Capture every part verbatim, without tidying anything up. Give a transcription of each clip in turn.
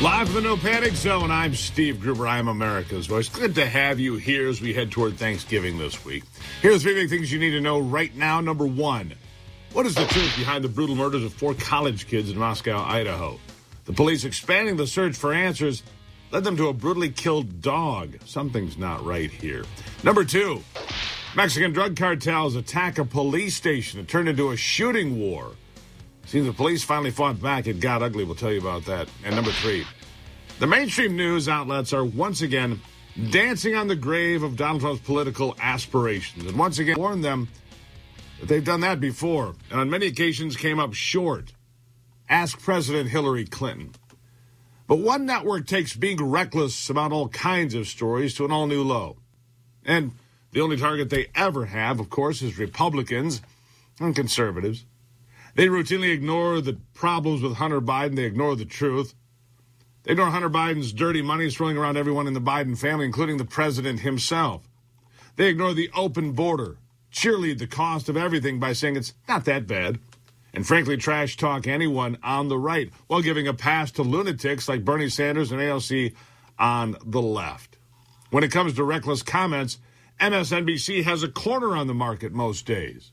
Live from the No Panic Zone, I'm Steve Gruber. I'm America's Voice. Good to have you here as we head toward Thanksgiving this week. Here are three big things you need to know right now. Number one, what is the truth behind the brutal murders of four college kids in Moscow, Idaho? The police expanding the search for answers led them to a brutally killed dog. Something's not right here. Number two, Mexican drug cartels attack a police station. It turned into a shooting war. Seems the police finally fought back. It got ugly. We'll tell you about that. And number three, the mainstream news outlets are once again dancing on the grave of Donald Trump's political aspirations. And once again warned them that they've done that before and on many occasions came up short. Ask President Hillary Clinton. But one network takes being reckless about all kinds of stories to an all-new low. And the only target they ever have, of course, is Republicans and conservatives. They routinely ignore the problems with Hunter Biden. They ignore the truth. They ignore Hunter Biden's dirty money swirling around everyone in the Biden family, including the president himself. They ignore the open border, cheerlead the cost of everything by saying it's not that bad, and frankly trash talk anyone on the right while giving a pass to lunatics like Bernie Sanders and A O C on the left. When it comes to reckless comments, M S N B C has a corner on the market most days.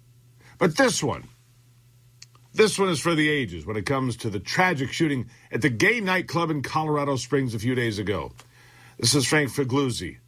But this one, This one is for the ages when it comes to the tragic shooting at the gay nightclub in Colorado Springs a few days ago. This is Frank Figliuzzi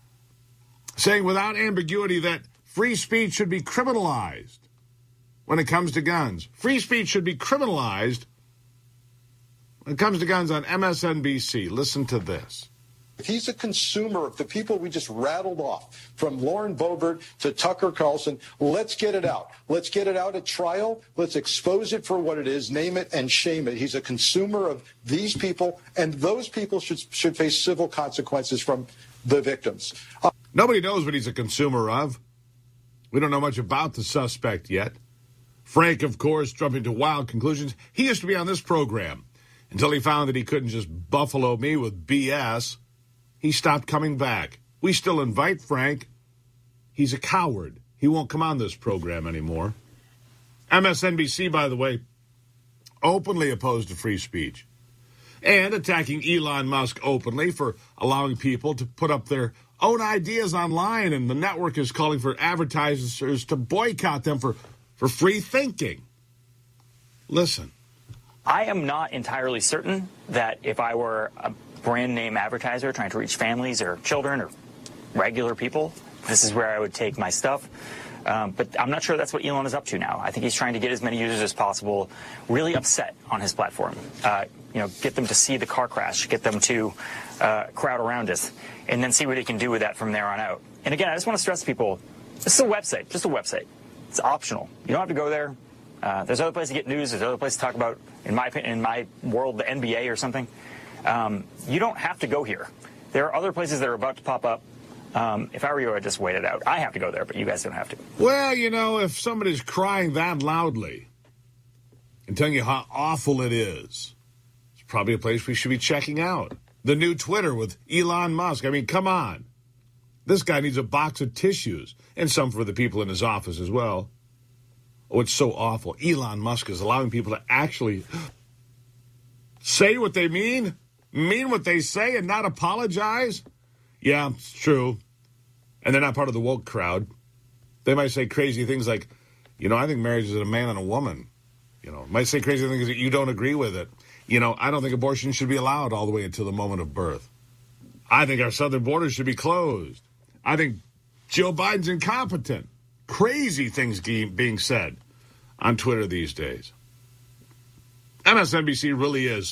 saying without ambiguity that free speech should be criminalized when it comes to guns. Free speech should be criminalized when it comes to guns on M S N B C. Listen to this. If he's a consumer of the people we just rattled off, from Lauren Boebert to Tucker Carlson, let's get it out. Let's get it out at trial. Let's expose it for what it is, name it and shame it. He's a consumer of these people, and those people should should face civil consequences from the victims. Uh, Nobody knows what he's a consumer of. We don't know much about the suspect yet. Frank, of course, jumping to wild conclusions. He used to be on this program until he found that he couldn't just buffalo me with B S. He stopped coming back. We still invite Frank. He's a coward. He won't come on this program anymore. M S N B C, by the way, openly opposed to free speech and attacking Elon Musk openly for allowing people to put up their own ideas online, and the network is calling for advertisers to boycott them for, for free thinking. Listen. I am not entirely certain that if I were a brand name advertiser trying to reach families or children or regular people, this is where I would take my stuff. Um, but I'm not sure that's what Elon is up to now. I think he's trying to get as many users as possible really upset on his platform. Uh, you know, get them to see the car crash, get them to uh, crowd around us, and then see what he can do with that from there on out. And again, I just want to stress to people, this is a website, just a website. It's optional. You don't have to go there. Uh, there's other places to get news. There's other places to talk about, in my opinion, in my world, the N B A or something. Um, you don't have to go here. There are other places that are about to pop up. Um, if I were you, I'd just wait it out. I have to go there, but you guys don't have to. Well, you know, if somebody's crying that loudly and telling you how awful it is, it's probably a place we should be checking out. The new Twitter with Elon Musk. I mean, come on. This guy needs a box of tissues, and some for the people in his office as well. Oh, it's so awful. Elon Musk is allowing people to actually say what they mean, mean what they say, and not apologize. Yeah, it's true. And they're not part of the woke crowd. They might say crazy things like, you know, I think marriage is a man and a woman. You know, might say crazy things that you don't agree with it. You know, I don't think abortion should be allowed all the way until the moment of birth. I think our southern borders should be closed. I think Joe Biden's incompetent. Crazy things being said on Twitter these days. M S N B C really is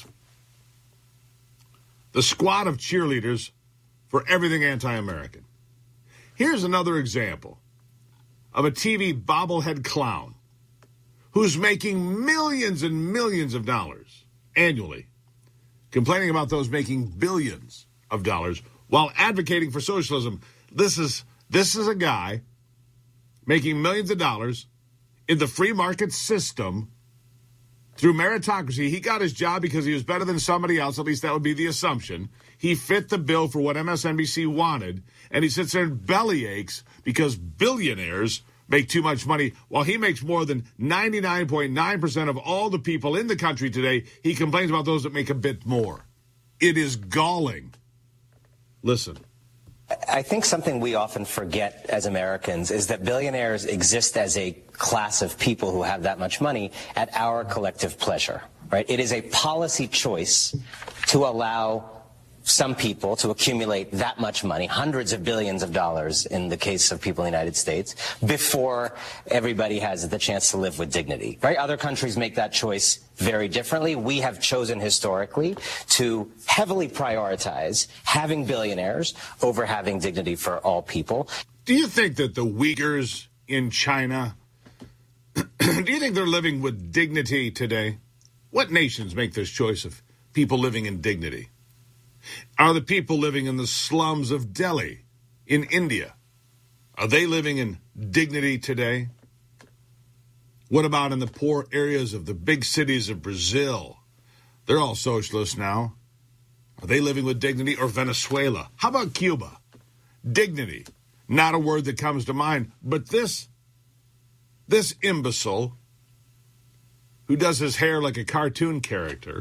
the squad of cheerleaders for everything anti-American. Here's another example of a T V bobblehead clown who's making millions and millions of dollars annually, complaining about those making billions of dollars while advocating for socialism. This is this is a guy making millions of dollars in the free market system through meritocracy. He got his job because he was better than somebody else. At least that would be the assumption. He fit the bill for what M S N B C wanted, and he sits there and belly aches because billionaires make too much money while he makes more than ninety-nine point nine percent of all the people in the country today. He complains about those that make a bit more. It is galling. Listen. I think something we often forget as Americans is that billionaires exist as a class of people who have that much money at our collective pleasure, right? It is a policy choice to allow some people to accumulate that much money, hundreds of billions of dollars in the case of people in the United States, before everybody has the chance to live with dignity, right? Other countries make that choice very differently. We have chosen historically to heavily prioritize having billionaires over having dignity for all people. Do you think that the Uyghurs in China, do you think they're living with dignity today? What nations make this choice of people living in dignity? Are the people living in the slums of Delhi in India, are they living in dignity today? What about in the poor areas of the big cities of Brazil? They're all socialists now. Are they living with dignity? Or Venezuela? How about Cuba? Dignity. Not a word that comes to mind. But this, this imbecile who does his hair like a cartoon character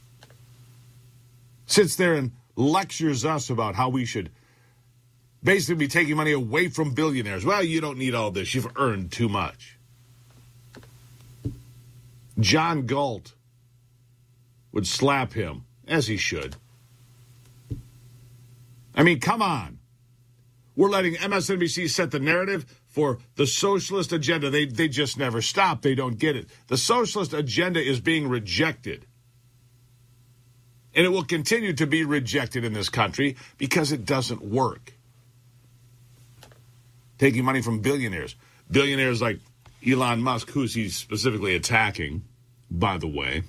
sits there and lectures us about how we should basically be taking money away from billionaires. Well, you don't need all this. You've earned too much. John Galt would slap him, as he should. I mean, come on. We're letting M S N B C set the narrative for the socialist agenda. They, they just never stop. They don't get it. The socialist agenda is being rejected. And it will continue to be rejected in this country because it doesn't work. Taking money from billionaires. Billionaires like Elon Musk, who's he specifically attacking, by the way,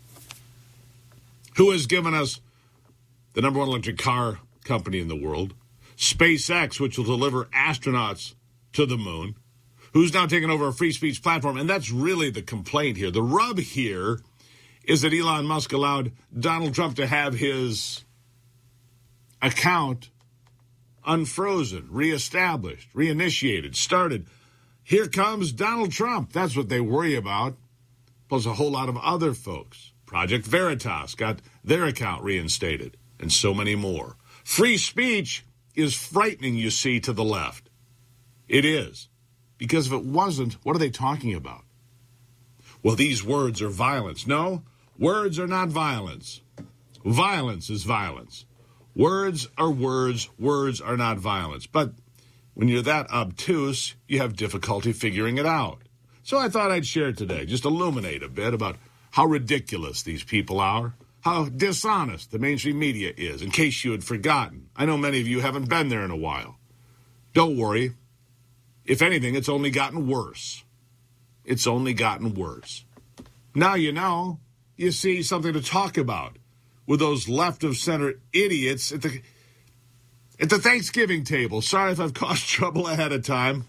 who has given us the number one electric car company in the world, SpaceX, which will deliver astronauts to the moon, who's now taken over a free speech platform. And that's really the complaint here. The rub here is that Elon Musk allowed Donald Trump to have his account unfrozen, reestablished, reinitiated, started. Here comes Donald Trump. That's what they worry about. Plus a whole lot of other folks. Project Veritas got their account reinstated, and so many more. Free speech is frightening, you see, to the left. It is. Because if it wasn't, what are they talking about? Well, these words are violence. No, words are not violence. Violence is violence. Words are words. Words are not violence. But when you're that obtuse, you have difficulty figuring it out. So I thought I'd share today, just illuminate a bit about how ridiculous these people are, how dishonest the mainstream media is, in case you had forgotten. I know many of you haven't been there in a while. Don't worry. If anything, it's only gotten worse. It's only gotten worse. Now you know, you see something to talk about with those left-of-center idiots at the at the Thanksgiving table. Sorry if I've caused trouble ahead of time.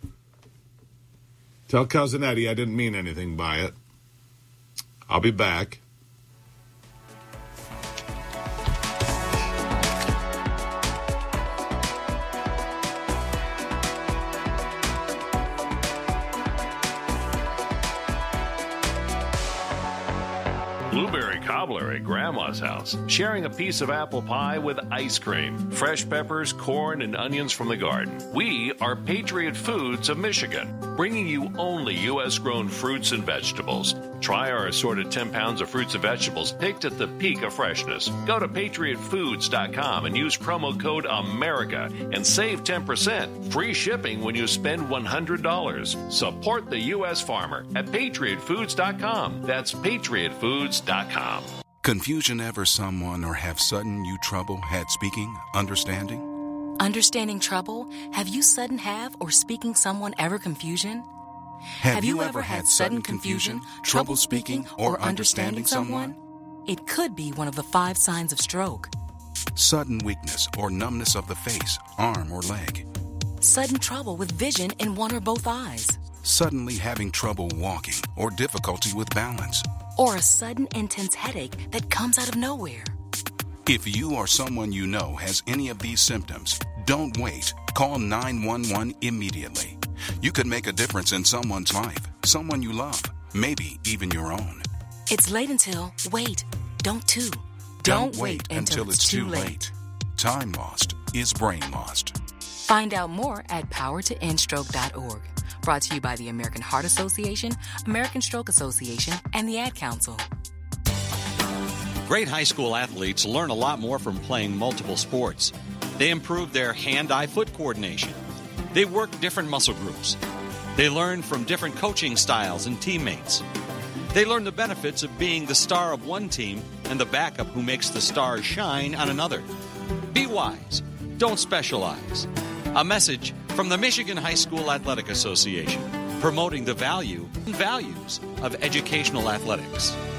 Tell Cousin Eddie I didn't mean anything by it. I'll be back. Blueberry cobbler at Grandma's house, sharing a piece of apple pie with ice cream, fresh peppers, corn, and onions from the garden. We are Patriot Foods of Michigan, bringing you only U S-grown fruits and vegetables. Try our assorted ten pounds of fruits and vegetables picked at the peak of freshness. Go to patriot foods dot com and use promo code AMERICA and save ten percent. Free shipping when you spend one hundred dollars. Support the U S farmer at patriot foods dot com. That's patriot foods dot com. Confusion ever someone or have sudden you trouble had speaking, understanding? Understanding trouble? Have you sudden have or speaking someone ever confusion? Have, have you, you ever had sudden confusion, trouble speaking, or understanding someone? It could be one of the five signs of stroke. Sudden weakness or numbness of the face, arm, or leg. Sudden trouble with vision in one or both eyes. Suddenly having trouble walking or difficulty with balance. Or a sudden intense headache that comes out of nowhere. If you or someone you know has any of these symptoms, don't wait. Call nine one one immediately. You could make a difference in someone's life, someone you love, maybe even your own. It's late until, wait, don't too. Don't wait until it's too late. Time lost is brain lost. Find out more at power to end stroke dot org. Brought to you by the American Heart Association, American Stroke Association, and the Ad Council. Great high school athletes learn a lot more from playing multiple sports. They improve their hand-eye-foot coordination. They work different muscle groups. They learn from different coaching styles and teammates. They learn the benefits of being the star of one team and the backup who makes the stars shine on another. Be wise. Don't specialize. A message from the Michigan High School Athletic Association, promoting the value and values of educational athletics.